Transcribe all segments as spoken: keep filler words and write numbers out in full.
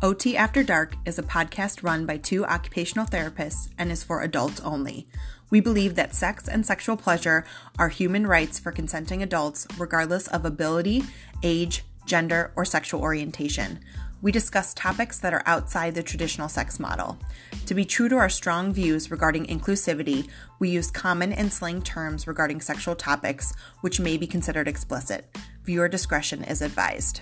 O T After Dark is a podcast run by two occupational therapists and is for adults only. We believe that sex and sexual pleasure are human rights for consenting adults, regardless of ability, age, gender, or sexual orientation. We discuss topics that are outside the traditional sex model. To be true to our strong views regarding inclusivity, we use common and slang terms regarding sexual topics, which may be considered explicit. Viewer discretion is advised.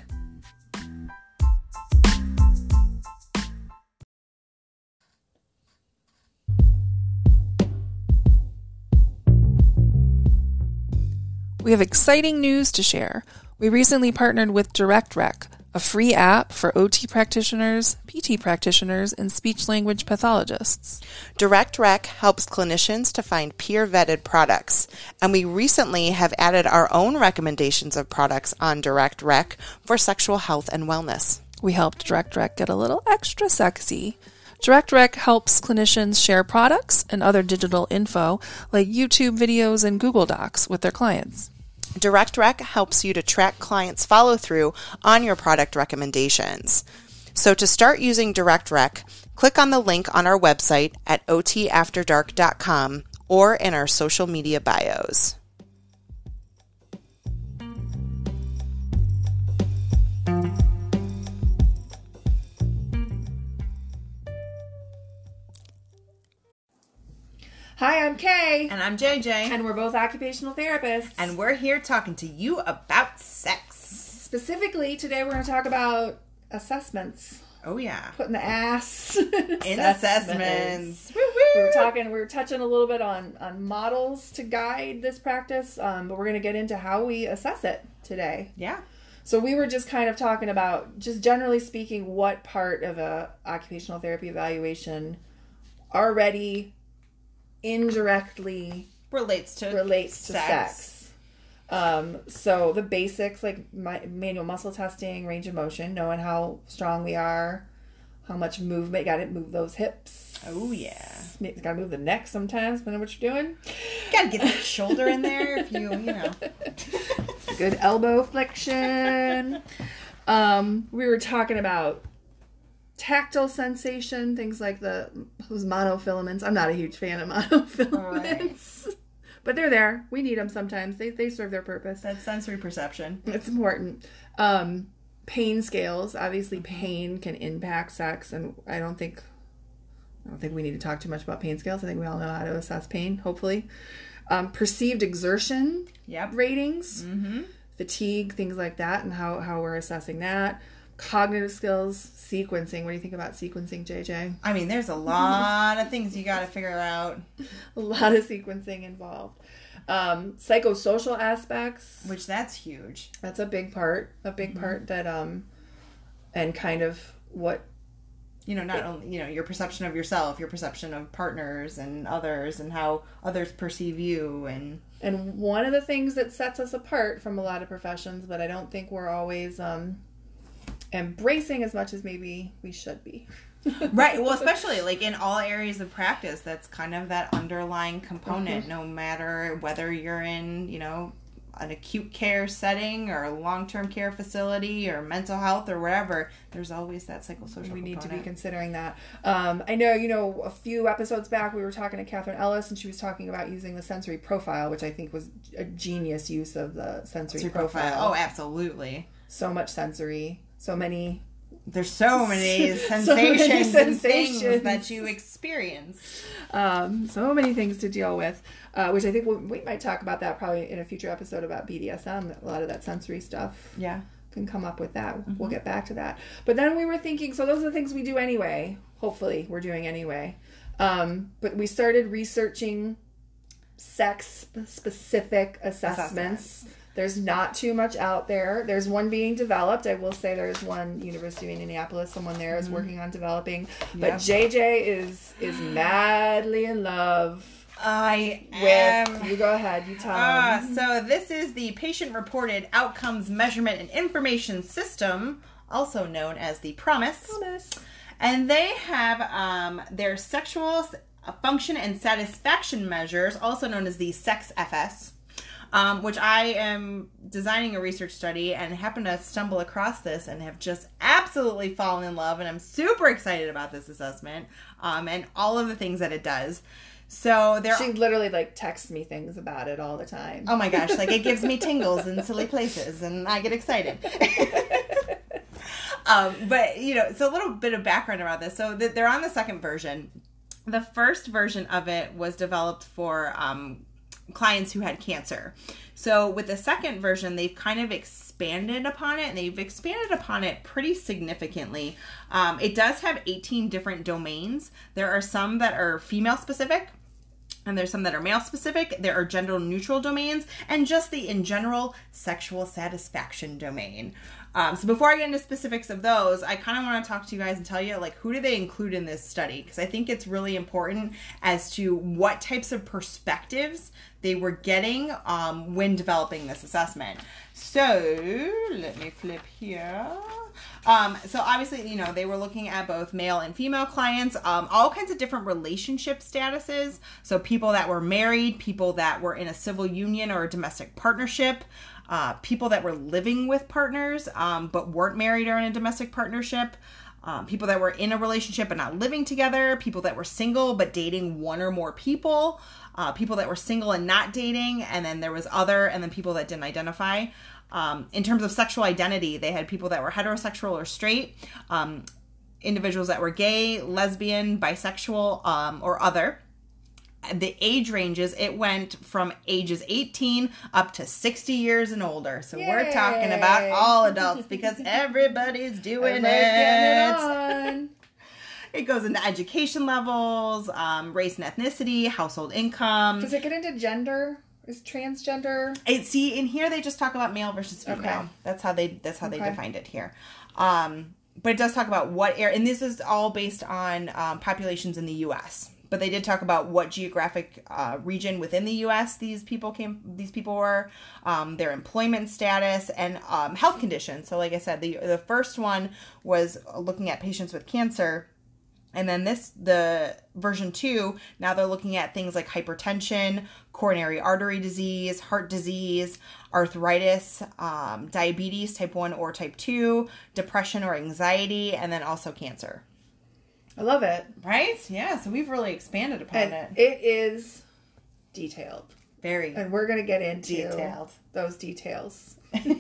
We have exciting news to share. We recently partnered with DirectRec, a free app for O T practitioners, P T practitioners, and speech-language pathologists. DirectRec helps clinicians to find peer-vetted products, and we recently have added our own recommendations of products on DirectRec for sexual health and wellness. We helped DirectRec get a little extra sexy. DirectRec helps clinicians share products and other digital info like YouTube videos and Google Docs with their clients. DirectRec helps you to track clients' follow-through on your product recommendations. So to start using DirectRec, click on the link on our website at o t after dark dot com or in our social media bios. Hi, I'm Kay. And I'm J J. And we're both occupational therapists. And we're here talking to you about sex. Specifically, today we're going to talk about assessments. Oh, yeah. Putting the ass in assessments. assessments. Woo, woo. We were talking, we were touching a little bit on, on models to guide this practice, um, but we're going to get into how we assess it today. Yeah. So we were just kind of talking about, just generally speaking, what part of a occupational therapy evaluation already indirectly relates to relates to sex. sex. Um, so the basics like my, manual muscle testing, range of motion, knowing how strong we are, how much movement. Got to move those hips. Oh yeah. Got to move the neck sometimes, depending on what you're doing. Got to get that shoulder in there if you, you know. Good elbow flexion. Um, we were talking about tactile sensation, things like the those monofilaments. I'm not a huge fan of monofilaments, right. But they're there. We need them sometimes. They they serve their purpose. That's sensory perception. It's important. Um, pain scales. Obviously, pain can impact sex, and I don't think I don't think we need to talk too much about pain scales. I think we all know how to assess pain. Hopefully, um, perceived exertion. Yep. Ratings, mm-hmm. fatigue, things like that, and how how we're assessing that. Cognitive skills, sequencing. What do you think about sequencing, J J? I mean, there's a lot of things you got to figure out. A lot of sequencing involved. Um, psychosocial aspects. Which that's huge. That's a big part. A big mm-hmm. part that, um, and kind of what... You know, not it, only, you know, your perception of yourself, your perception of partners and others and how others perceive you. And and one of the things that sets us apart from a lot of professions, but I don't think we're always... Um, embracing as much as maybe we should be. Right. Well, especially like in all areas of practice, that's kind of that underlying component, mm-hmm. no matter whether you're in, you know, an acute care setting or a long-term care facility or mental health or wherever, there's always that psychosocial We need component. to be considering that. Um, I know, you know, a few episodes back we were talking to Catherine Ellis and she was talking about using the sensory profile, which I think was a genius use of the sensory, sensory profile. profile. Oh, absolutely. So much sensory. So many... There's so many sensations, so many sensations. and things that you experience. Um, so many things to deal with, uh, which I think we'll, we might talk about that probably in a future episode about B D S M. A lot of that sensory stuff yeah. can come up with that. Mm-hmm. We'll get back to that. But then we were thinking, so those are the things we do anyway. Hopefully we're doing anyway. Um, but we started researching sex-specific assessments. assessments. There's not too much out there. There's one being developed. I will say there's one, University of Indianapolis, someone there is mm-hmm. working on developing. But yep. J J is is madly in love. I with, am. You go ahead. You tell uh, them. So this is the Patient-Reported Outcomes Measurement and Information System, also known as the PROMIS. PROMIS. And they have um, their sexual function and satisfaction measures, also known as the SEX-F S. um, which I am designing a research study and happened to stumble across this and have just absolutely fallen in love. And I'm super excited about this assessment um, and all of the things that it does. So there, She literally like texts me things about it all the time. oh my gosh, like it gives me tingles in silly places and I get excited. um, but, you know, so a little bit of background about this. So they're on the second version. The first version of it was developed for um, clients who had cancer. So with the second version, they've kind of expanded upon it, and they've expanded upon it pretty significantly. Um, it does have eighteen different domains. There are some that are female specific, and there's some that are male specific. There are gender neutral domains, and just the in general sexual satisfaction domain. Um, so before I get into specifics of those, I kind of want to talk to you guys and tell you, like, who do they include in this study? Because I think it's really important as to what types of perspectives they were getting um, when developing this assessment. So let me flip here. Um, so obviously, you know, they were looking at both male and female clients, um, all kinds of different relationship statuses. So people that were married, people that were in a civil union or a domestic partnership, uh, people that were living with partners, um, but weren't married or in a domestic partnership, um, people that were in a relationship but not living together, people that were single but dating one or more people, uh, people that were single and not dating, and then there was other, and then people that didn't identify. Um, in terms of sexual identity, they had people that were heterosexual or straight, um, individuals that were gay, lesbian, bisexual, um, or other. The age ranges, it went from ages eighteen up to sixty years and older. So Yay. We're talking about all adults because everybody's doing Everybody's it. getting it on. It goes into education levels, um, race and ethnicity, household income. Does it get into gender? Is transgender? It, see, in here they just talk about male versus female. Okay. That's how they that's how Okay. they defined it here. Um, but it does talk about what area, and this is all based on um, populations in the U S. But they did talk about what geographic uh, region within the U S these people came. These people were, um, their employment status, and um, health conditions. So, like I said, the the first one was looking at patients with cancer. And then this, the version two, now they're looking at things like hypertension, coronary artery disease, heart disease, arthritis, um, diabetes, type one or type two, depression or anxiety, and then also cancer. I love it. Right? Yeah, so we've really expanded upon And it. it is detailed. Very And we're going to get into detailed. those details.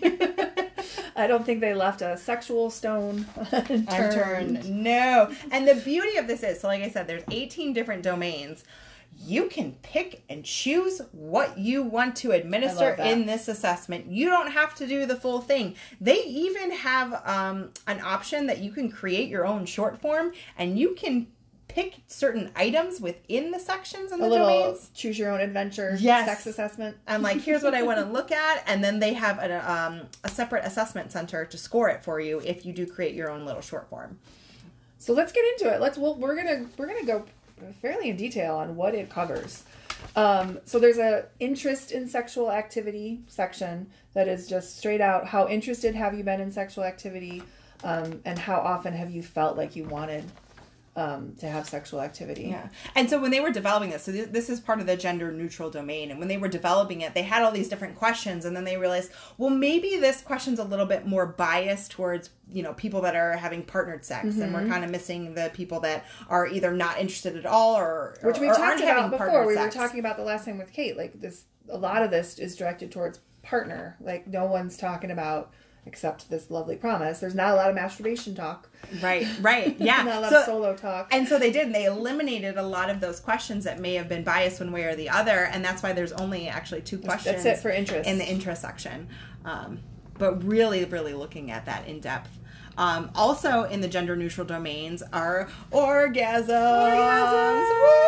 I don't think they left a sexual stone unturned. Unturned. No. And the beauty of this is, so like I said, there's eighteen different domains. You can pick and choose what you want to administer in this assessment. You don't have to do the full thing. They even have um, an option that you can create your own short form, and you can pick certain items within the sections and the A little domains. choose your own adventure Yes. sex assessment. I'm like, here's what I want to look at, and then they have a, um, a separate assessment center to score it for you if you do create your own little short form. So let's get into it. Let's. Well, we're gonna we're gonna go fairly in detail on what it covers. Um, so there's a interest in sexual activity section that is just straight out. How interested have you been in sexual activity, um, and how often have you felt like you wanted um, to have sexual activity? Yeah. And so when they were developing this, so th- this is part of the gender neutral domain. And when they were developing it, they had all these different questions. And then they realized, well, maybe this question's a little bit more biased towards, you know, people that are having partnered sex. Mm-hmm. And we're kind of missing the people that are either not interested at all or, Which we or talked aren't about having before. partnered We sex. were talking about the last time with Kate. Like this, a lot of this is directed towards partner. Like no one's talking about, except this lovely promise. There's not a lot of masturbation talk. Right, right. Yeah. Not a lot so, of solo talk. And so they did. And they eliminated a lot of those questions that may have been biased one way or the other. And that's why there's only actually two questions. That's it for interest. In the interest section. Um, but really, really looking at that in depth. Um, also in the gender neutral domains are orgasms. Orgasms.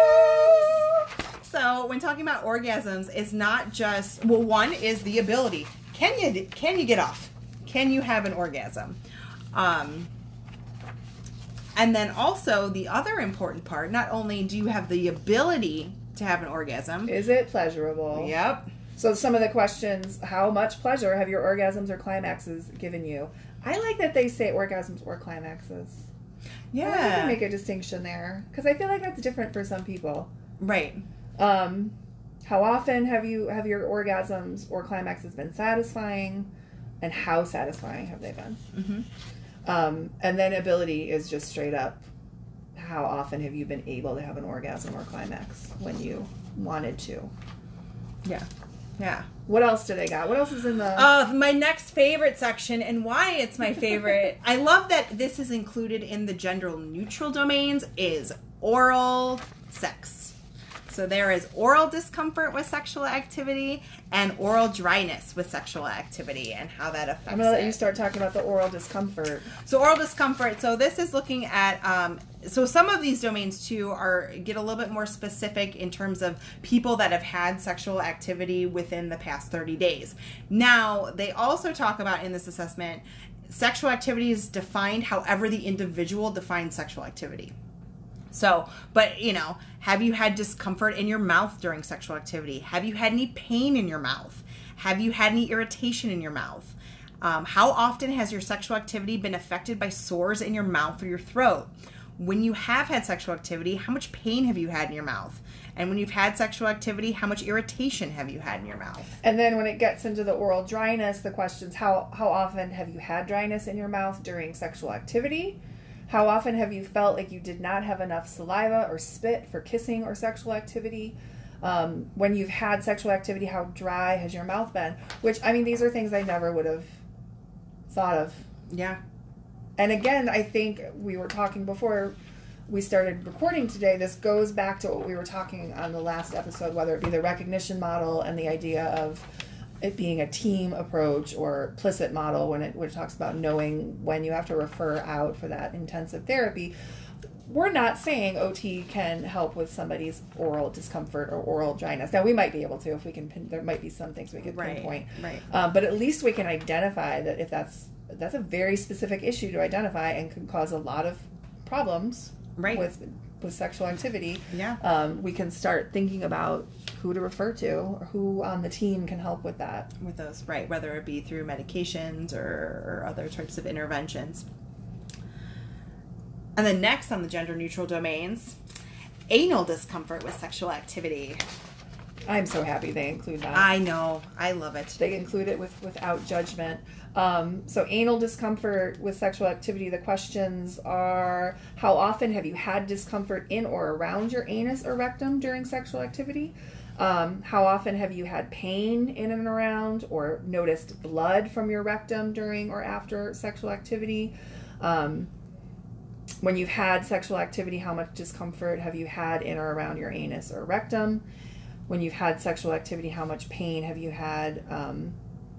Woo! So when talking about orgasms, it's not just, well, one is the ability. Can you, can you get off? Can you have an orgasm? Um, and then also the other important part, not only do you have the ability to have an orgasm. Is it pleasurable? Yep. So some of the questions, how much pleasure have your orgasms or climaxes given you? I like that they say orgasms or climaxes. Yeah. I like that they make a distinction there. Because I feel like that's different for some people. Right. Um, How often have you have your orgasms or climaxes been satisfying, and how satisfying have they been? Mm-hmm. Um, and then ability is just straight up, how often have you been able to have an orgasm or climax when you wanted to? Yeah. Yeah. What else do they got? What else is in the... Uh, my next favorite section, and why it's my favorite, I love that this is included in the gender-neutral domains, is oral sex. So there is oral discomfort with sexual activity and oral dryness with sexual activity and how that affects I'm going to let it. you start talking about the oral discomfort. So oral discomfort, so this is looking at, um, so some of these domains too are get a little bit more specific in terms of people that have had sexual activity within the past thirty days. Now, they also talk about in this assessment, sexual activity is defined however the individual defines sexual activity. So, but, you know, have you had discomfort in your mouth during sexual activity? Have you had any pain in your mouth? Have you had any irritation in your mouth? Um, how often has your sexual activity been affected by sores in your mouth or your throat? When you have had sexual activity, how much pain have you had in your mouth? And when you've had sexual activity, how much irritation have you had in your mouth? And then when it gets into the oral dryness, the question's how, how often have you had dryness in your mouth during sexual activity? How often have you felt like you did not have enough saliva or spit for kissing or sexual activity? Um, when you've had sexual activity, how dry has your mouth been? Which, I mean, these are things I never would have thought of. Yeah. And again, I think we were talking before we started recording today, this goes back to what we were talking on the last episode, whether it be the recognition model and the idea of it being a team approach, or implicit model when it, when it talks about knowing when you have to refer out for that intensive therapy. We're not saying O T can help with somebody's oral discomfort or oral dryness. Now, we might be able to if we can pin, there might be some things we could Right, pinpoint. right. Um, but at least we can identify that if that's that's a very specific issue to identify and can cause a lot of problems Right. with with sexual activity. Yeah. Um, we can start thinking about who to refer to or who on the team can help with that. With those, right, whether it be through medications or, or other types of interventions. And then next on the gender neutral domains, anal discomfort with sexual activity. I'm so happy they include that. I know. I love it. They include it with without judgment. Um, so anal discomfort with sexual activity, the questions are, how often have you had discomfort in or around your anus or rectum during sexual activity? Um, how often have you had pain in and around or noticed blood from your rectum during or after sexual activity? Um, when you've had sexual activity, how much discomfort have you had in or around your anus or rectum? When you've had sexual activity, how much pain have you had? Um,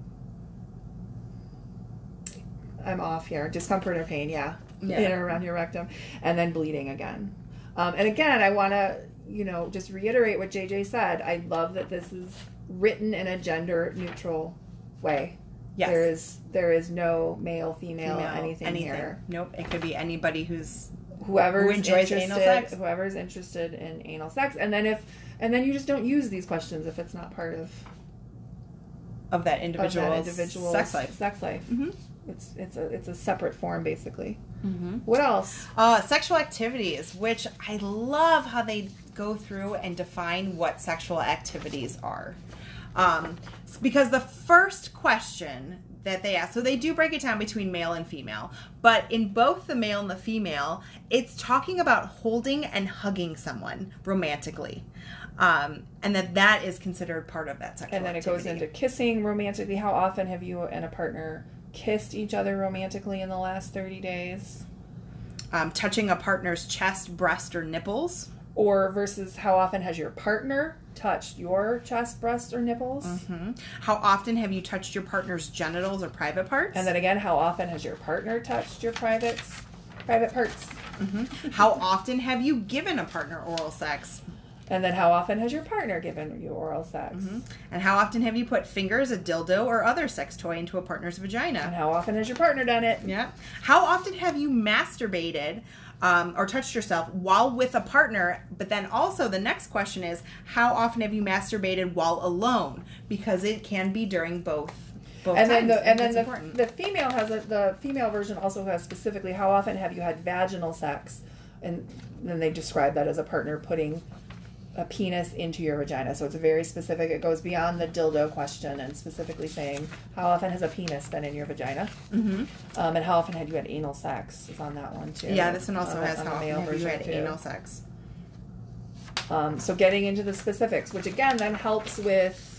I'm off here. Discomfort or pain, yeah. Yeah. In or around your rectum. And then bleeding again. Um, and again, I want to, you know, just reiterate what J J said. I love that this is written in a gender neutral way. Yes. There is there is no male, female, Female, anything, anything here. Nope. It could be anybody who's Whoever's who enjoys interested, anal sex. whoever's interested in anal sex. And then if and then you just don't use these questions if it's not part of of that of individual that individual's sex life. Sex life. Mm-hmm. It's it's a it's a separate form basically. Mm-hmm. What else? Uh, sexual activities, which I love how they go through and define what sexual activities are. Um, because the first question that they ask, so they do break it down between male and female, but in both the male and the female, it's talking about holding and hugging someone romantically. Um, and that that is considered part of that sexual And then activity. it goes into kissing romantically. How often have you and a partner kissed each other romantically in the last thirty days? Um, touching a partner's chest, breast, or nipples. Or versus how often has your partner touched your chest, breast, or nipples? Mm-hmm. How often have you touched your partner's genitals or private parts? And then again, how often has your partner touched your privates, private parts? Mm-hmm. How often have you given a partner oral sex? And then how often has your partner given you oral sex? Mm-hmm. And how often have you put fingers, a dildo, or other sex toy into a partner's vagina? And how often has your partner done it? Yeah. How often have you masturbated um, or touched yourself while with a partner? But then also the next question is, how often have you masturbated while alone? Because it can be during both. Both And then times. the and then It's the, important. the female has a, the female version also has specifically how often have you had vaginal sex, and then they describe that as a partner putting a penis into your vagina. So it's very specific. It goes beyond the dildo question and specifically saying, how often has a penis been in your vagina? Mm-hmm. Um, and how often had you had anal sex is on that one, too. Yeah, this one also on has the, how on the often male have you version, had too. anal sex. Um, so getting into the specifics, which again then helps with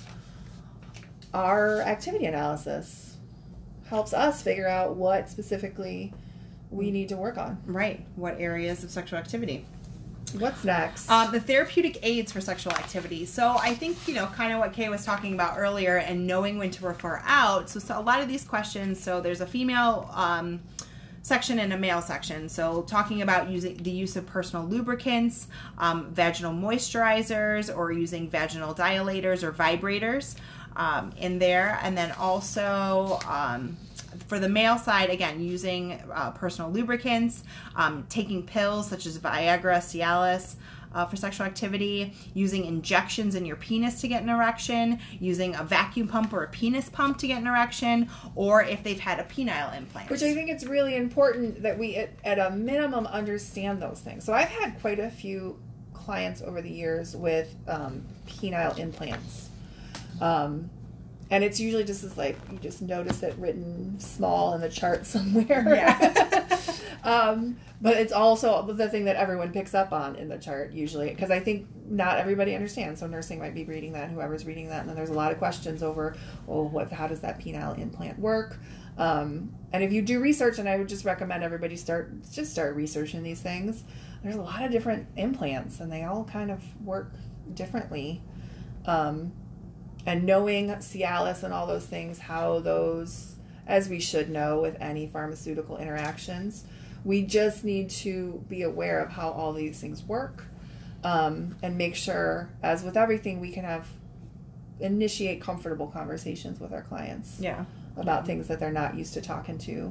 our activity analysis. Helps us figure out what specifically we need to work on. Right. What areas of sexual activity? What's next? Um, the therapeutic aids for sexual activity. So I think, you know, kind of what Kay was talking about earlier and knowing when to refer out. So, so a lot of these questions, so there's a female um, section and a male section. So talking about using the use of personal lubricants, um, vaginal moisturizers, or using vaginal dilators or vibrators um, in there. And then also... Um, For the male side, again, using uh, personal lubricants, um, taking pills such as Viagra, Cialis uh, for sexual activity, using injections in your penis to get an erection, using a vacuum pump or a penis pump to get an erection, or if they've had a penile implant. Which I think it's really important that we, at, at a minimum, understand those things. So I've had quite a few clients over the years with um, penile implants. Um, And it's usually just as like, you just notice it written small in the chart somewhere. Yeah. um, but it's also the thing that everyone picks up on in the chart usually. Because I think not everybody understands. So nursing might be reading that, whoever's reading that. And then there's a lot of questions over, well, what, how does that penile implant work? Um, and if you do research, and I would just recommend everybody start, just start researching these things. There's a lot of different implants and they all kind of work differently. Um, And knowing Cialis and all those things, how those, as we should know with any pharmaceutical interactions, we just need to be aware of how all these things work um, and make sure, as with everything, we can have, initiate comfortable conversations with our clients Yeah. about things that they're not used to talking to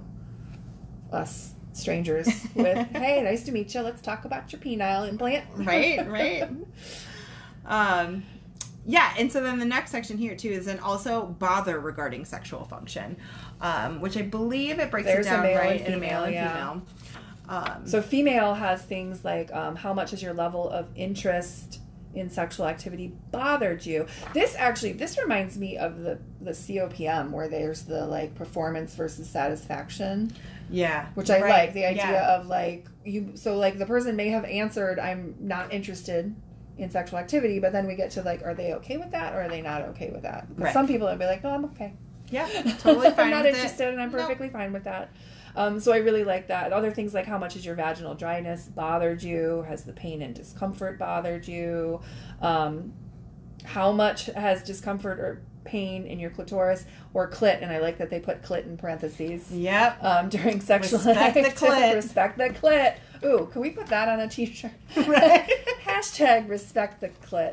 us strangers with. Hey, nice to meet you. Let's talk about your penile implant. Right, right. um... Yeah, and so then the next section here, too, is then also bother regarding sexual function, um, which I believe it breaks There's it down, a male right, and in a male and female, female. Um, So female has things like um, how much has your level of interest in sexual activity bothered you? This actually, this reminds me of the, the C O P M where there's the like performance versus satisfaction. yeah. Which I right, like, the idea yeah. of like, you. so like the person may have answered, I'm not interested in sexual activity, but then we get to like, are they okay with that or are they not okay with that? Because Right. some people would be like, no, I'm okay. Yeah, totally fine I'm not with interested it. and I'm Nope. perfectly fine with that. Um, so I really like that. Other things like how much has your vaginal dryness bothered you? Has the pain and discomfort bothered you? Um, how much has discomfort or pain in your clitoris or clit? And I like that they put clit in parentheses. Yep. Um, during sexual Respect the activity. clit. Respect the clit. Ooh, can we put that on a t-shirt? Right. Hashtag respect the clit.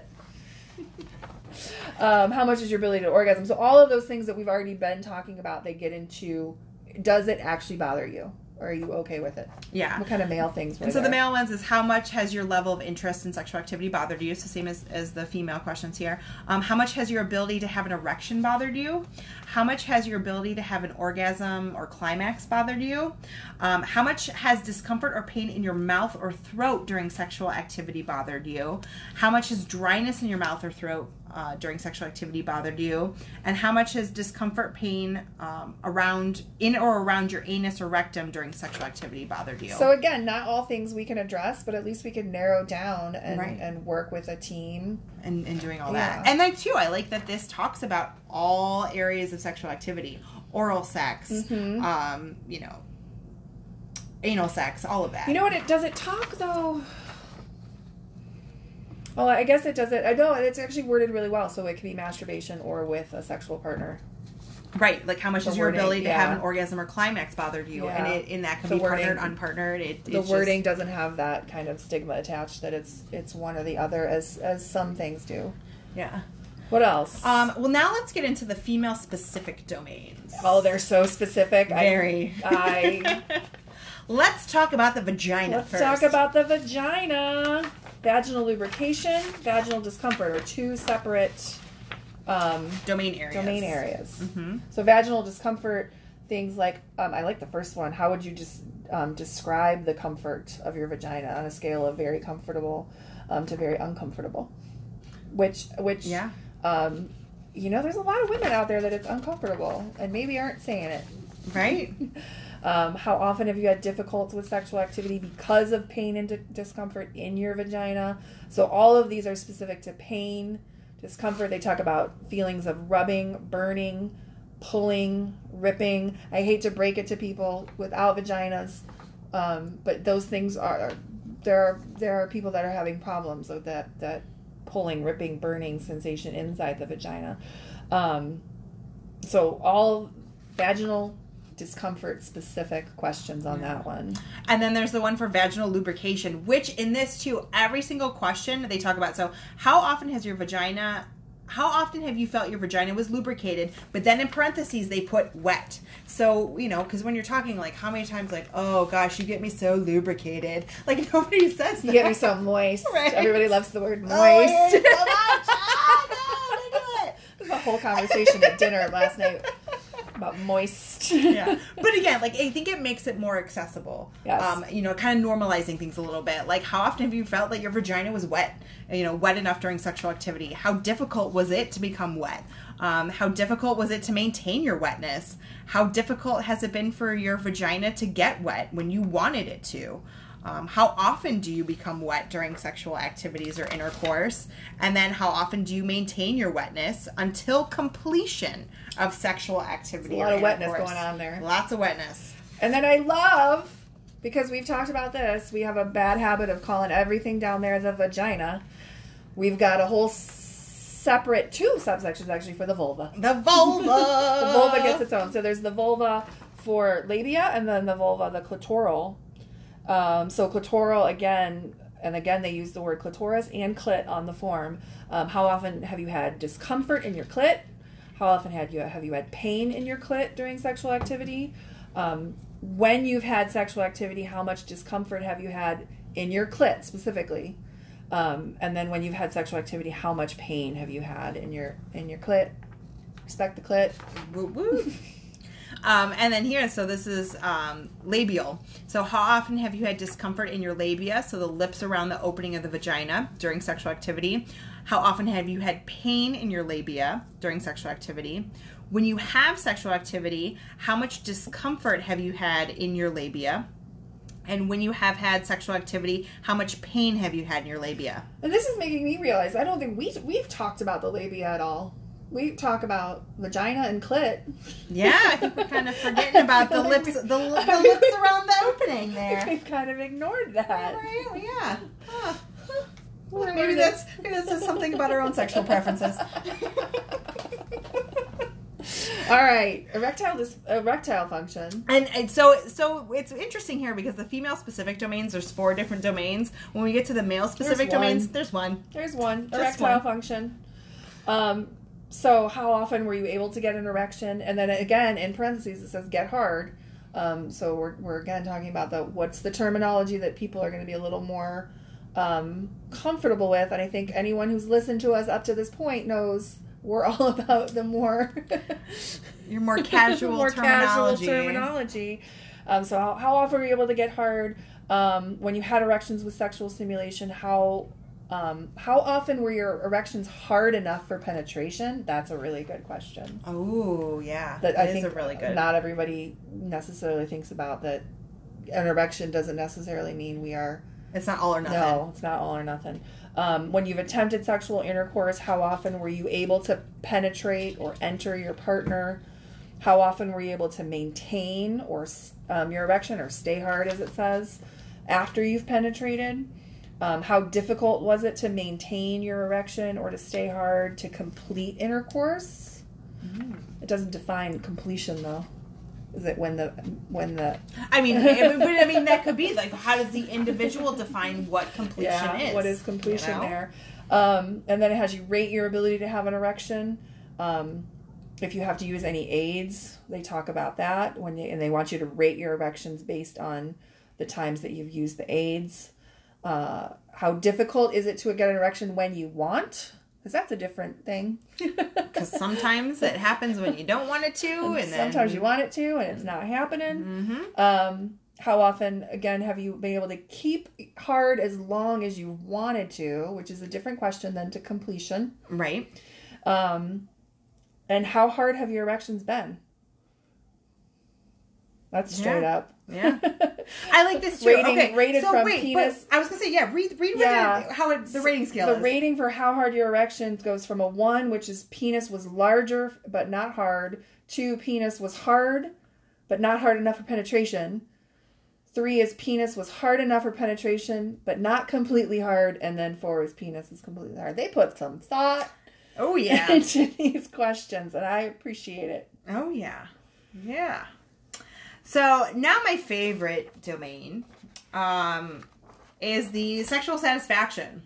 Um, how much is your ability to orgasm? So all of those things that we've already been talking about, they get into, does it actually bother you? Or are you okay with it? Yeah. What kind of male things were And so there? the male ones is how much has your level of interest in sexual activity bothered you? So same as, as the female questions here. Um, how much has your ability to have an erection bothered you? How much has your ability to have an orgasm or climax bothered you? Um, how much has discomfort or pain in your mouth or throat during sexual activity bothered you? How much has dryness in your mouth or throat uh, during sexual activity bothered you? And how much has discomfort, pain um, around, in or around your anus or rectum during sexual activity bothered you? So again, not all things we can address, but at least we can narrow down and, Right. and work with a team. And, and doing all Yeah. that. And then, too, I like that this talks about all areas of sexual activity. Oral sex, Mm-hmm. um, you know, anal sex, all of that. You know what? It does it talk though. Well, I guess it does it. I know it's actually worded really well, so it can be masturbation or with a sexual partner. Right, like how much The is your wording, ability to yeah. have an orgasm or climax bothered you? Yeah. And it, and that can The be wording- partnered, unpartnered. It, The it's wording just, doesn't have that kind of stigma attached that it's it's one or the other, as as some things do. yeah. What else? Um, well, now let's get into the female-specific domains. oh, they're so specific. Very. I, I Let's talk about the vagina let's first. talk about the vagina. Vaginal lubrication, vaginal discomfort are two separate um, domain areas. domain areas. Mm-hmm. So vaginal discomfort, things like, um, I like the first one. How would you just um, describe the comfort of your vagina on a scale of very comfortable um, to very uncomfortable? which which Yeah. um, you know, there's a lot of women out there that it's uncomfortable and maybe aren't saying it. Right? Um, how often have you had difficulty with sexual activity because of pain and di- discomfort in your vagina? So all of these are specific to pain, discomfort. They talk about feelings of rubbing, burning, pulling, ripping. I hate to break it to people without vaginas, um, but those things are there. Are, there are people that are having problems with that that pulling, ripping, burning sensation inside the vagina. Um, so all vaginal discomfort specific questions on that one. And then there's the one for vaginal lubrication, which in this too, every single question they talk about. So how often has your vagina, how often have you felt your vagina was lubricated? But then in parentheses, they put wet. So, you know, because when you're talking like how many times like, oh gosh, you get me so lubricated. Like nobody says that. You get me so moist. Right. Everybody loves the word moist. Oh, yeah, so much. Ah, no, don't do it. There's a whole conversation at dinner last night about moist. Yeah. But again, like I think it makes it more accessible. Yes. Um, you know, kind of normalizing things a little bit. Like how often have you felt that your vagina was wet? You know, wet enough during sexual activity? How difficult was it to become wet? Um, how difficult was it to maintain your wetness? How difficult has it been for your vagina to get wet when you wanted it to? Um, how often do you become wet during sexual activities or intercourse? And then how often do you maintain your wetness until completion of sexual activity? A lot or of wetness intercourse? going on there. Lots of wetness. And then I love, because we've talked about this, we have a bad habit of calling everything down there the vagina. We've got a whole separate, two subsections actually for the vulva. The vulva! The vulva gets its own. So there's the vulva for labia and then the vulva, the clitoral. Um, so clitoral, again, and again they use the word clitoris and clit on the form. Um, how often have you had discomfort in your clit? How often had you have you had pain in your clit during sexual activity? Um, when you've had sexual activity, how much discomfort have you had in your clit specifically? Um, and then when you've had sexual activity, how much pain have you had in your in your clit? Respect the clit. Woo woo. Um, and then here, so this is um, labial. So how often have you had discomfort in your labia, so the lips around the opening of the vagina during sexual activity? How often have you had pain in your labia during sexual activity? When you have sexual activity, how much discomfort have you had in your labia? And when you have had sexual activity, how much pain have you had in your labia? And this is making me realize I don't think we we've talked about the labia at all. We talk about vagina and clit. Yeah, I think we're kind of forgetting about the lips, the, the lips around the opening there. We've kind of ignored that. Yeah, yeah. Huh. Well, maybe that's maybe that says something about our own sexual preferences. All right, erectile dis- erectile function. And, and so so it's interesting here because the female specific domains, there's four different domains. When we get to the male specific There's domains, one. there's one. There's one Just erectile one. function. Um, so how often were you able to get an erection? And then again, in parentheses, it says get hard. Um, so we're we're again talking about the what's the terminology that people are going to be a little more um, comfortable with. And I think anyone who's listened to us up to this point knows we're all about the more Your more casual more terminology. casual terminology. Um, so how, how often were you able to get hard? Um, when you had erections with sexual stimulation, how um, how often were your erections hard enough for penetration? That's a really good question. Oh, yeah. That That I is think a really good. not everybody necessarily thinks about that. An erection doesn't necessarily mean we are. It's not all or nothing. No, it's not all or nothing. Um, when you've attempted sexual intercourse, how often were you able to penetrate or enter your partner? How often were you able to maintain or um, your erection or stay hard, as it says, after you've penetrated? Um, how difficult was it to maintain your erection or to stay hard to complete intercourse? Mm. It doesn't define completion, though. Is it when the when the? I mean, it, but I mean that could be like, how does the individual define what completion yeah, is? what is completion you know? there? Um, and then it has you rate your ability to have an erection. Um, if you have to use any aids, they talk about that when they, and they want you to rate your erections based on the times that you've used the aids. Uh, how difficult is it to get an erection when you want? Because that's a different thing. Because sometimes it happens when you don't want it to, and, and then sometimes you want it to, and it's not happening. Mm-hmm. Um, how often, again, have you been able to keep hard as long as you wanted to, which is a different question than to completion. Right. Um, and how hard have your erections been? That's straight Yeah. up. Yeah. I like this too. Rating- okay. rated so from wait, penis- but I was gonna say, yeah, read read Yeah. what it- how it, the rating scale The is. rating for how hard your erection goes from a one, which is penis was larger but not hard, to penis was hard but not hard enough for penetration. Three is penis was hard enough for penetration but not completely hard, and then four is penis is completely hard. They put some thought Oh yeah. into these questions, and I appreciate it. Oh yeah. Yeah. So now my favorite domain um, is the sexual satisfaction.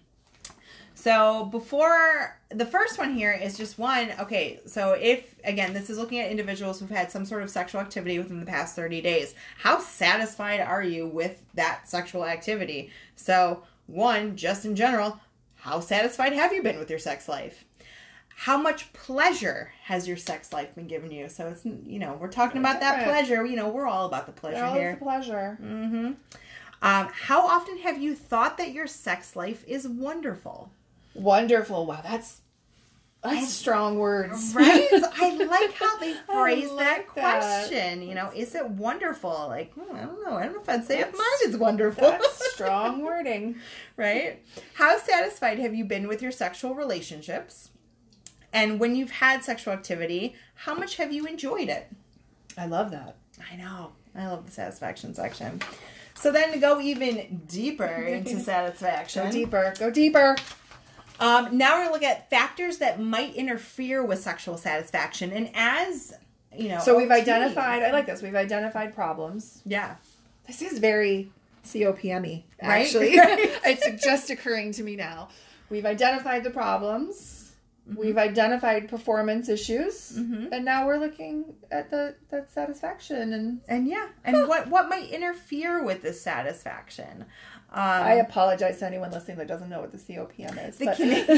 So before, the first one here is just one, okay, so if, again, this is looking at individuals who've had some sort of sexual activity within the past thirty days. How satisfied are you with that sexual activity? So one, just in general, how satisfied have you been with your sex life? How much pleasure has your sex life been giving you? So it's, you know, we're talking about that Different. pleasure. You know, we're all about the pleasure All here. is the pleasure. Mm-hmm. Um, how often have you thought that your sex life is wonderful? Wonderful. Wow, that's that's strong words. Right? I like how they phrase like that that. question. You know, is it wonderful? Like, hmm, I don't know. I don't know if I'd say if That's- mine is wonderful. That's strong wording. Right? How satisfied have you been with your sexual relationships? And when you've had sexual activity, how much have you enjoyed it? I love that. I know. I love the satisfaction section. So then to go even deeper into satisfaction. Go deeper. Go deeper. Um, now we're going to look at factors that might interfere with sexual satisfaction. And as, you know... So we've O Ts, identified, I like this, we've identified problems. Yeah. This is very C O P M-y, Right? actually. Right. It's just occurring to me now. We've identified the problems. Mm-hmm. We've identified performance issues. Mm-hmm. And now we're looking at the, the satisfaction. And And yeah. And what, what might interfere with this satisfaction? Um, I apologize to anyone listening that doesn't know what the C O P M is. the, but Canadian,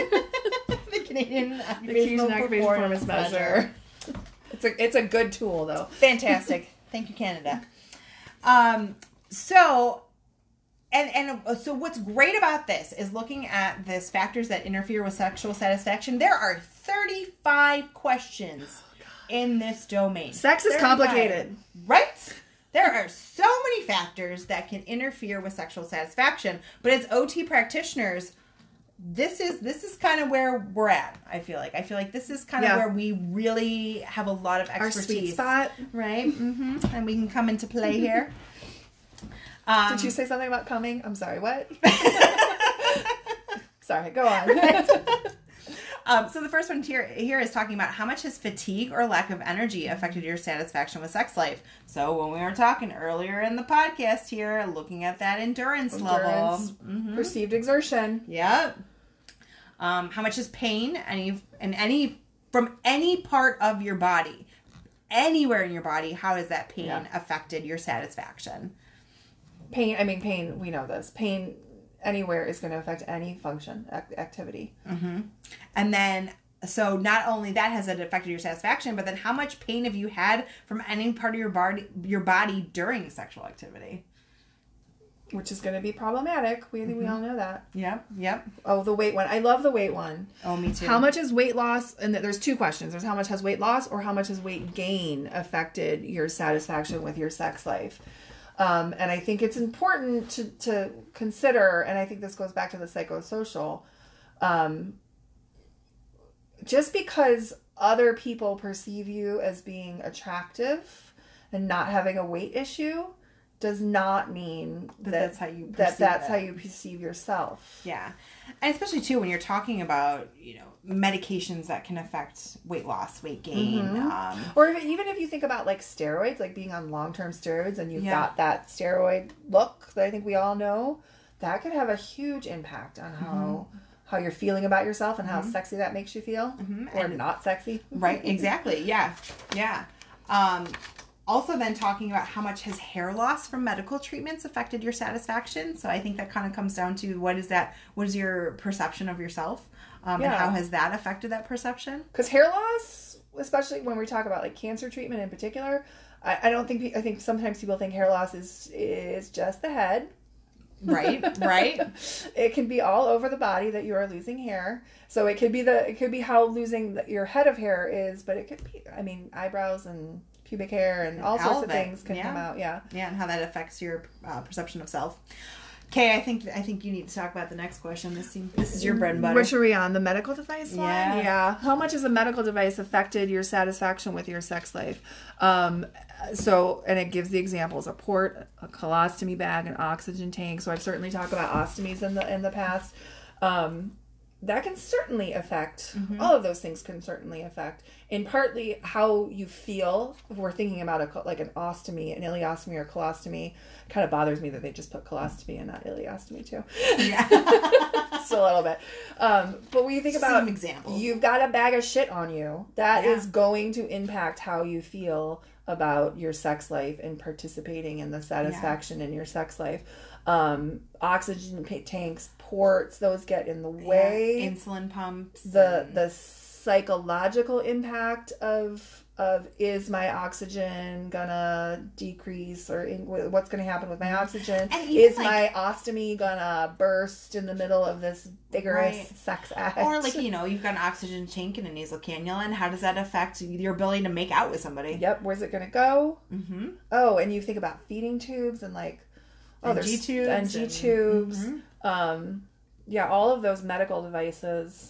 the Canadian the Occupational Canadian Occupational Performance Performance Measure. It's a, it's a good tool, though. Fantastic. Thank you, Canada. Um, so, and, and so what's great about this is looking at this factors that interfere with sexual satisfaction. There are thirty-five questions in this domain. Sex is thirty-five. complicated. Right? There are so many factors that can interfere with sexual satisfaction. But as O T practitioners, this is this is kind of where we're at, I feel like. I feel like this is kind of Yeah. where we really have a lot of Our expertise. sweet spot. Right? Mm-hmm. And we can come into play here. Um, Did you say something about coming? I'm sorry, what? Sorry, go on. Um, so the first one here, here is talking about how much has fatigue or lack of energy affected your satisfaction with sex life. So when we were talking earlier in the podcast here, looking at that endurance, level. Endurance, Mm-hmm. perceived exertion. Yep. Um, how much is pain any in any from any part of your body, anywhere in your body? How has that pain Yeah. affected your satisfaction? Pain, I mean, pain, we know this. Pain anywhere is going to affect any function, ac- activity. Mm-hmm. And then, so not only that has it affected your satisfaction, but then how much pain have you had from any part of your body, your body during sexual activity? Which is going to be problematic. We we all know that. Yep, yep. Oh, the weight one. I love the weight one. Oh, me too. How much is weight loss? And there's two questions. There's how much has weight loss or how much has weight gain affected your satisfaction with your sex life? Um, and I think it's important to, to consider, and I think this goes back to the psychosocial, um, just because other people perceive you as being attractive and not having a weight issue does not mean that, That that's how you that perceive that's it. how you perceive yourself. Yeah. And especially too when you're talking about, you know, medications that can affect weight loss, weight gain. Mm-hmm. Um, Or if, even if you think about like steroids, like being on long-term steroids and you've Yeah. got that steroid look that I think we all know, that could have a huge impact on how how you're feeling about yourself and how sexy that makes you feel, or And- not sexy. right. Exactly. Yeah. Yeah. Um, also then talking about how much has hair loss from medical treatments affected your satisfaction. So I think that kind of comes down to what is that, what is your perception of yourself? Um, and Yeah. how has that affected that perception? Because hair loss, especially when we talk about like cancer treatment in particular, I, I don't think, pe- I think sometimes people think hair loss is, is just the head. Right, right. It can be all over the body that you are losing hair. So it could be the, it could be how losing the, your head of hair is, but it could be, I mean, eyebrows and pubic hair and all, all sorts of, of things can yeah. come out. Yeah. Yeah. And how that affects your uh, perception of self. Okay, I think I think you need to talk about the next question. This seems, this is your bread and butter. Which are we on? The medical device one? Yeah. Yeah. How much has a medical device affected your satisfaction with your sex life? Um, so, and it gives the examples: a port, a colostomy bag, an oxygen tank. So I've certainly talked about ostomies in the in the past. Um, that can certainly affect, mm-hmm. all of those things can certainly affect, in partly how you feel. If we're thinking about a, like an ostomy, an ileostomy or colostomy, kind of bothers me that they just put colostomy and not ileostomy too. Yeah. Just a little bit. Um, but when you think just about some examples, you've got a bag of shit on you, that yeah. is going to impact how you feel about your sex life and participating in the satisfaction yeah. in your sex life. Um, oxygen tanks, ports, those get in the way. Yeah. Insulin pumps. The and... the psychological impact of of is my oxygen gonna decrease, or in, what's gonna happen with my oxygen? Is like, my ostomy gonna burst in the middle of this vigorous right. sex act? Or like, you know, you've got an oxygen tank and a nasal cannula, and how does that affect your ability to make out with somebody? Yep. Where's it gonna go? Mm-hmm. Oh, and you think about feeding tubes and like oh, and there's G tubes and G tubes. Mm-hmm. Um, yeah, all of those medical devices,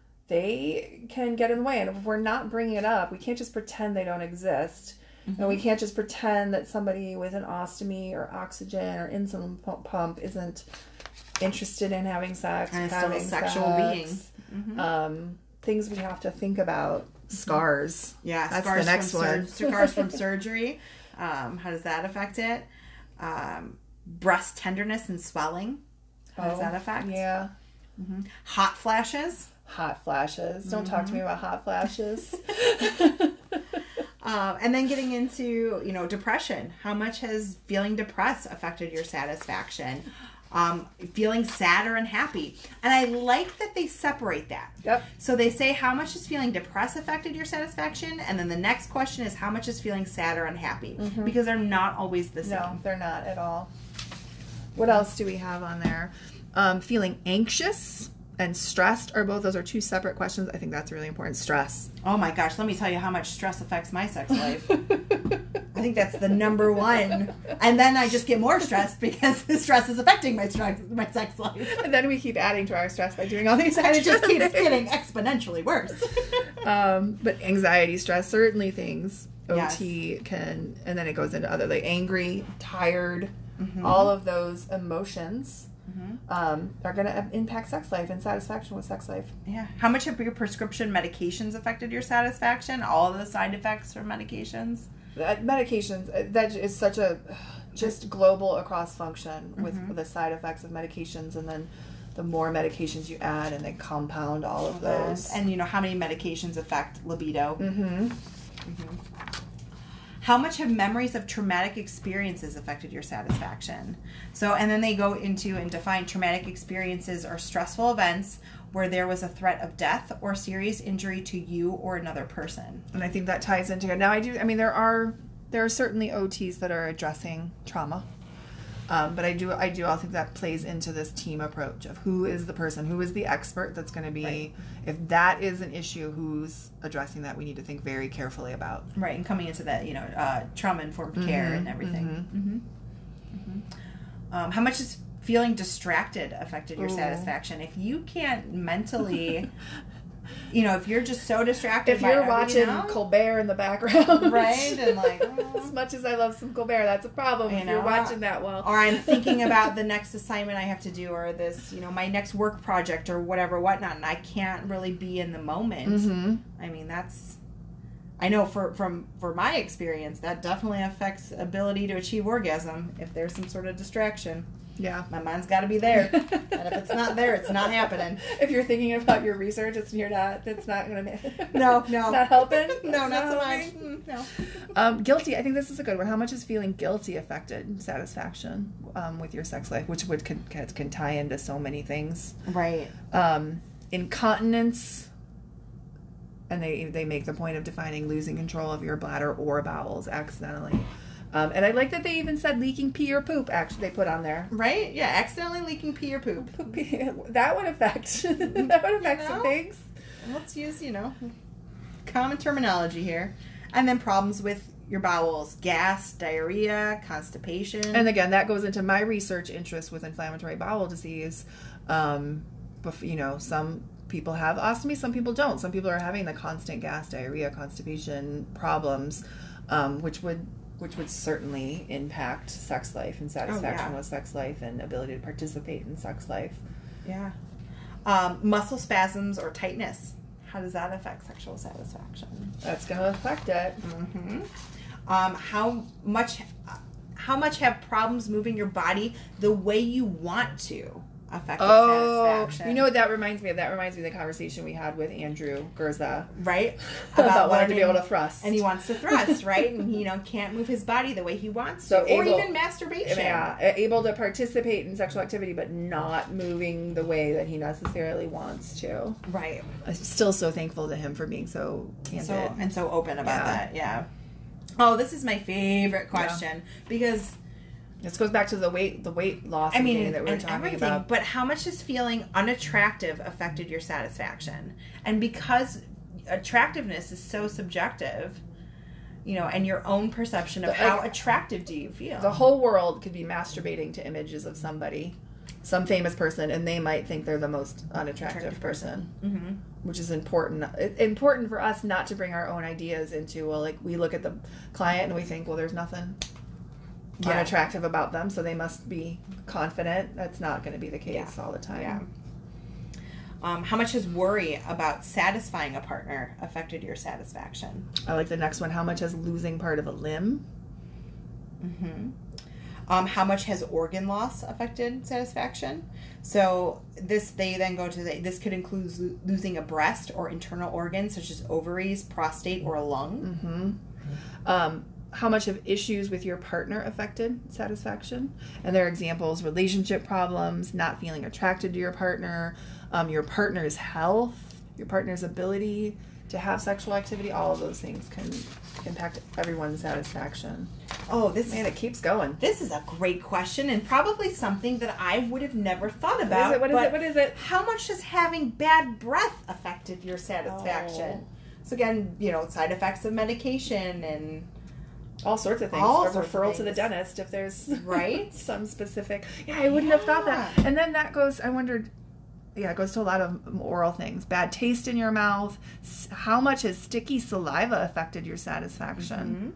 they can get in the way. And if we're not bringing it up, we can't just pretend they don't exist. Mm-hmm. And we can't just pretend that somebody with an ostomy or oxygen or insulin pump isn't interested in having sex. And having still a sexual sex. being. Mm-hmm. Um, things we have to think about. Scars. Yeah, that's scars the next from one. Sur- scars from surgery. Um, how does that affect it? Um, breast tenderness and swelling. How oh, does that affect? Yeah. Mm-hmm. Hot flashes. Hot flashes. Don't mm-hmm. talk to me about hot flashes. um, and then getting into, you know, depression. How much has feeling depressed affected your satisfaction? Um, feeling sad or unhappy. And I like that they separate that. Yep. So they say how much has feeling depressed affected your satisfaction? And then the next question is how much is feeling sad or unhappy? Mm-hmm. Because they're not always the same. No, they're not at all. What else do we have on there? Um, feeling anxious and stressed, or both those are two separate questions. I think that's really important. Stress. Oh my gosh, let me tell you how much stress affects my sex life. I think that's the number one. And then I just get more stressed because the stress is affecting my stress, my sex life. And then we keep adding to our stress by doing all these extra And it just keeps things. getting exponentially worse. um, but anxiety, stress, certainly things O T yes. can, and then it goes into other, like angry, tired, mm-hmm. all of those emotions. Mm-hmm. Um, are going to impact sex life and satisfaction with sex life. Yeah. How much have your prescription medications affected your satisfaction? All of the side effects from medications? That medications, that is such a just global across function with mm-hmm. the side effects of medications, and then the more medications you add and they compound all of those. And you know how many medications affect libido. Mm-hmm. Mm-hmm. How much have memories of traumatic experiences affected your satisfaction? So, and then they go into and define traumatic experiences are stressful events where there was a threat of death or serious injury to you or another person. And I think that ties into it. Now, I do, I mean, there are, there are certainly O Ts that are addressing trauma. Um, but I do, I do, I think that plays into this team approach of who is the person, who is the expert that's going to be, right. If that is an issue, who's addressing that, we need to think very carefully about. Right, and coming into that, you know, uh, trauma-informed mm-hmm, care and everything. Mm-hmm. Mm-hmm. Mm-hmm. Um, how much is feeling distracted affected your Ooh. satisfaction? If you can't mentally... You know, if you're just so distracted, if you're by watching else, Colbert in the background, right, and like, oh. as much as I love some Colbert, that's a problem. You if know, you're watching that well, or I'm thinking about the next assignment I have to do, or this, you know, my next work project, or whatever, whatnot, and I can't really be in the moment. Mm-hmm. I mean, that's, I know for from for my experience, that definitely affects ability to achieve orgasm if there's some sort of distraction. Yeah. My mind's got to be there. And if it's not there, it's not happening. If you're thinking about your research, it's you're not, it's not going to be. No, no. It's not helping? No, it's not so helping? much. No. Um, guilty. I think this is a good one. How much is feeling guilty affected satisfaction um, with your sex life, which would can, can tie into so many things. Right. Um, incontinence and they they make the point of defining losing control of your bladder or bowels accidentally. Um, and I like that they even said leaking pee or poop. Actually, they put on there. Right? Yeah, accidentally leaking pee or poop. That would affect. that would affect You some know? things. Let's use, you know, common terminology here. And then problems with your bowels: gas, diarrhea, constipation. And again, that goes into my research interest with inflammatory bowel disease. Um, bef- you know, some people have ostomy, some people don't. Some people are having the constant gas, diarrhea, constipation problems, um, which would which would certainly impact sex life and satisfaction Oh, yeah. with sex life and ability to participate in sex life. Yeah. Um, muscle spasms or tightness. How does that affect sexual satisfaction? That's going to affect it. Mm-hmm. Um, how much? How much have problems moving your body the way you want to affect your Oh, satisfaction? you know what that reminds me of? That reminds me of the conversation we had with Andrew Gerza right? about, wanting to be wanting- able to thrust. and he wants to thrust, right? And he, you know, can't move his body the way he wants So to, or able- even masturbation. Yeah, able to participate in sexual activity, but not moving the way that he necessarily wants to. Right. I'm still so thankful to him for being so candid. So and so open about Yeah. that. Yeah. Oh, this is my favorite question because This goes back to the weight, the weight loss. I and mean, gain that we were and talking everything. about. But how much has feeling unattractive affected your satisfaction? And because attractiveness is so subjective, you know, and your own perception of The- how like, attractive do you feel? The whole world could be masturbating to images of somebody, some famous person, and they might think they're the most unattractive Attractive person. Mm-hmm. Which is important. It's important for us not to bring our own ideas into, well, like we look at the client and we think, well, there's nothing Yeah. unattractive about them, so they must be confident. That's not going to be the case Yeah. all the time. Yeah. Um, how much has worry about satisfying a partner affected your satisfaction? I like the next one. How much has losing part of a limb? Mm-hmm. Um, how much has organ loss affected satisfaction? So this, they then go to the, this could include lo- losing a breast or internal organs such as ovaries, prostate, or a lung. Mm-hmm. Um, how much have issues with your partner affected satisfaction? And there are examples: relationship problems, not feeling attracted to your partner, um, your partner's health, your partner's ability to have sexual activity. All of those things can impact everyone's satisfaction. Oh, this Man, it keeps going. This is a great question and probably something that I would have never thought about. What is it? What is but it? What is it? How much has having bad breath affected your satisfaction? Oh. So again, you know, side effects of medication and All sorts of things. All or sorts of referral to the things. dentist if there's Right? some specific. Yeah, I wouldn't have thought that. Yeah. And then that goes. I wondered. Yeah, it goes to a lot of oral things. Bad taste in your mouth. S- How much has sticky saliva affected your satisfaction?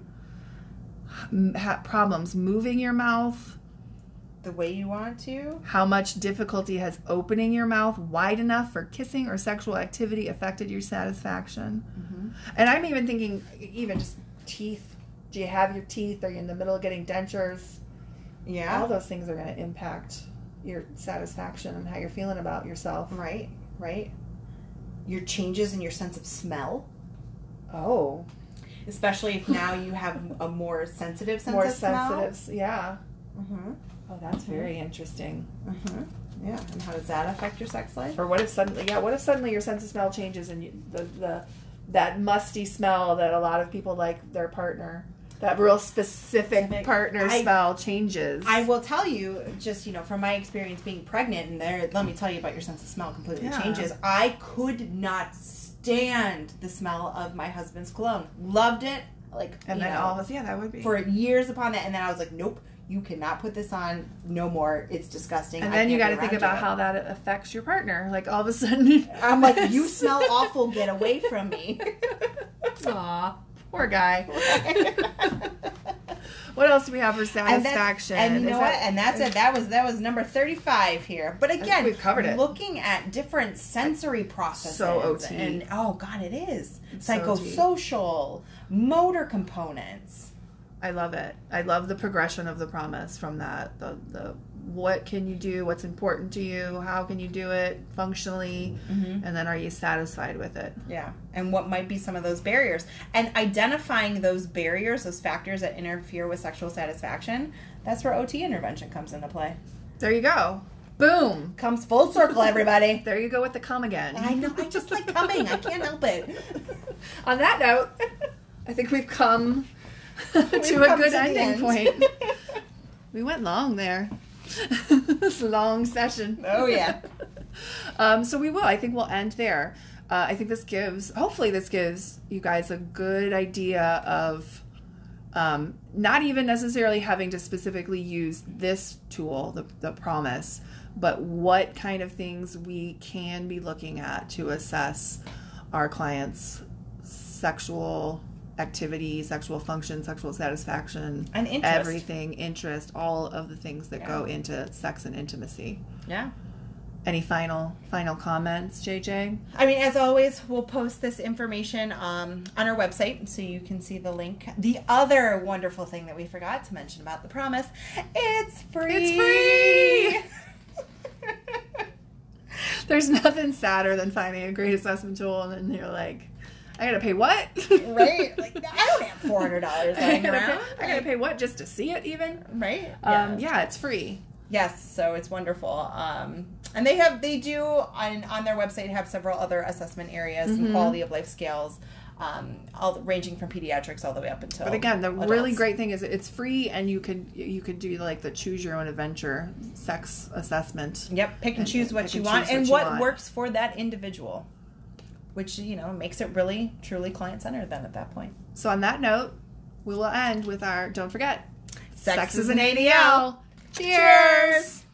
M- ha- problems moving your mouth. the way you want to. How much difficulty has opening your mouth wide enough for kissing or sexual activity affected your satisfaction? And I'm even thinking, even just teeth. Do you have your teeth? Are you in the middle of getting dentures? Yeah. All those things are going to impact your satisfaction and how you're feeling about yourself. Right, right. Your changes in your sense of smell, Oh, especially if now you have a more sensitive sense more of smell. sensitive. Yeah. Mm-hmm. Oh, that's very interesting. Mm-hmm. Yeah. And how does that affect your sex life? Or what if suddenly, yeah, what if suddenly your sense of smell changes and you, the the that musty smell that a lot of people like their partner, that real specific Specific. partner I- smell changes. I will tell you, just, you know, from my experience being pregnant, and there, let me tell you about your sense of smell completely Yeah. changes. I could not stand the smell of my husband's cologne. Loved it, like, and you then know, all of us, yeah, that would be. for years upon that, and then I was like, nope, you cannot put this on, no more. It's disgusting. and I then you got can't to be think around about you. how that affects your partner. Like all of a sudden, I'm like, you smell awful. Get away from me. Aw, poor guy. What else do we have for And, satisfaction? that's, and you Is know that- what? And that's it. That was that was number thirty-five here. But again, we've covered it. looking at different sensory processes. So O T. And oh god, it is So O T. psychosocial, motor components. I love it. I love the progression of the promise from that. The the what can you do? What's important to you? How can you do it functionally? And then are you satisfied with it? Yeah, and what might be some of those barriers, and identifying those barriers, those factors that interfere with sexual satisfaction. That's where O T intervention comes into play. There you go. Boom. Comes full circle, everybody. There you go with the come again. I know. I just like coming. I can't help it. On that note, I think we've come We've to come a good to the ending end. point. We went long there. This long session. Oh, yeah. Um, so we will. I think we'll end there. Uh, I think this gives, hopefully this gives you guys a good idea of um, not even necessarily having to specifically use this tool, the, the Promise, but what kind of things we can be looking at to assess our clients' sexual activity, sexual function, sexual satisfaction, And interest. everything, interest, all of the things that Yeah. go into sex and intimacy. Yeah. Any final final comments, J J? I mean, as always, we'll post this information um, on our website so you can see the link. The other wonderful thing that we forgot to mention about the Promise, it's free. It's free! There's nothing sadder than finding a great assessment tool and then you're like, I gotta pay what? Right? Like, I don't have four hundred dollars I lying gotta, around. pay, I gotta pay what just to see it even? Right? Um, yeah, it's free. Yes, so it's wonderful. Um, and they have, they do, on, on their website, have several other assessment areas and quality of life scales, um, all ranging from pediatrics all the way up until But again, the adults. really great thing is it's free and you could you could do like the choose your own adventure sex assessment. Yep, pick and, And- choose and what pick you and want choose and what you what want. works for that individual, which, you know, makes it really, truly client-centered then at that point. So on that note, we will end with our, don't forget, Sex sex is is an an A A D D L. L. Cheers!